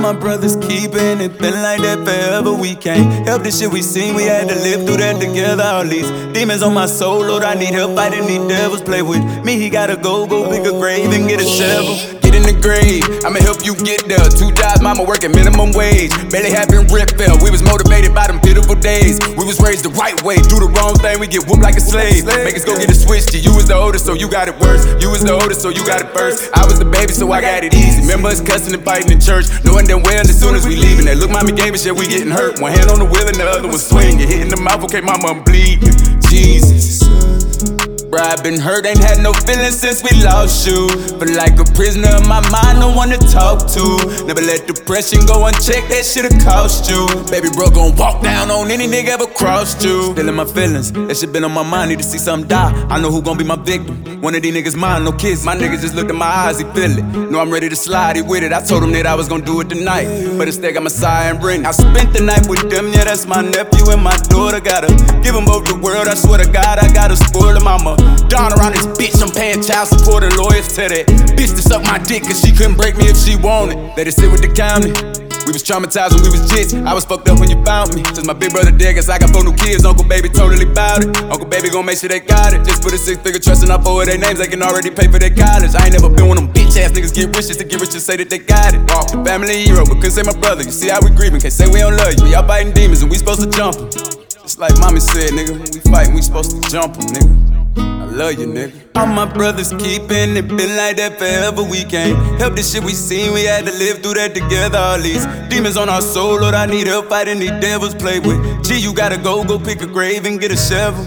my brothers keeping it, been like that forever. We can't help the shit we seen, we had to live through that together. All these demons on my soul, Lord, I need help fighting these devils. Play with me, he gotta go pick a grave and get a shovel. Get in the grave, I'ma help you get there. 2 jobs, mama working minimum wage. Barely having rip fell, we was motivated by them pitiful days. We was raised the right way, do the wrong thing, we get whooped like a slave. Make us go get a switch to you was the oldest, so you got it worse. You was the oldest, so you got it first. I was the baby, so I got it easy. Remember us cussing and fighting in church, knowing damn well as soon as we leaving that look mommy gave us, shit, we getting hurt. One hand on the wheel and the other one swinging, hitting the mouth, okay, mama, I'm bleeding. Jesus. Bruh, I been hurt, ain't had no feelings since we lost you. But like a prisoner in my mind, no one to talk to. Never let depression go unchecked, that shit'll cost you. Baby bro gon' walk down on any nigga ever crossed you. Still in my feelings, that shit been on my mind, need to see something die. I know who gon' be my victim. One of these niggas mine, no kids. My niggas just looked in my eyes, he feel it. Know I'm ready to slide, he with it. I told him that I was gon' do it tonight, but instead got Messiah and Brittany. I spent the night with them, yeah, that's my nephew and my daughter. Gotta give them both the world, I swear to God, I gotta spoil them. I'm a Don around this bitch, I'm paying child support and lawyers to that bitch to suck my dick, cause she couldn't break me if she wanted. Let it sit with the county. We was traumatized when we was jits. I was fucked up when you found me. Since my big brother dead, guess I got 4 new kids. Uncle Baby totally bout it. Uncle Baby gon' make sure they got it. Just put a 6-figure trust in up over their names, they can already pay for their college. I ain't never been one of them bitch ass niggas get rich just to get rich and say that they got it. Family hero, but couldn't say my brother. You see how we grieving, can't say we don't love you. Y'all fighting demons and we supposed to jump them. Just like mommy said, nigga, when we fightin', we supposed to jump them, nigga. I love you, nigga. All my brothers keeping it, been like that forever. We can't help the shit we seen, we had to live through that together. All these demons on our soul, Lord, I need help fighting these devils. Play with G, you gotta go pick a grave and get a shovel.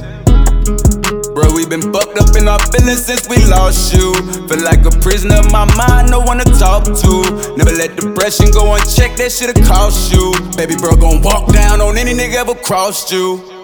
Bro, we been fucked up in our feelings since we lost you. Feel like a prisoner of my mind, no one to talk to. Never let depression go unchecked, that shit'll cost you. Baby bro gon' walk down on any nigga ever crossed you.